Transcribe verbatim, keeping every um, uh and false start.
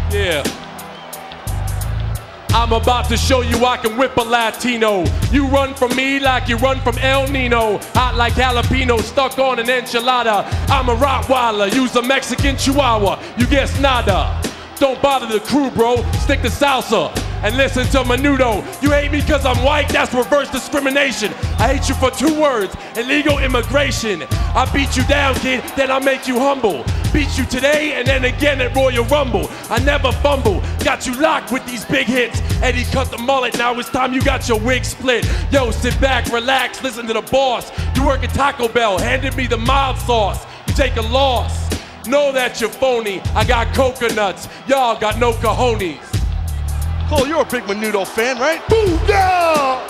Yeah. I'm about to show you I can whip a Latino. You run from me like you run from El Nino. Hot like jalapeno, stuck on an enchilada. I'm a Rottweiler, use a Mexican Chihuahua. You guess nada. Don't bother the crew, bro. Stick to salsa and listen to Menudo. You hate me because I'm white? That's reverse discrimination. I hate you for two words, illegal immigration. I beat you down, kid, then I make you humble. Beat you today and then again at Royal Rumble. I never fumble, got you locked with these big hits. Eddie cut the mullet, now it's time you got your wig split. Yo, sit back, relax, listen to the boss. You work at Taco Bell, handed me the mild sauce. You take a loss, know that you're phony. I got coconuts, y'all got no cojones. Cole, you're a big Menudo fan, right? Booyah!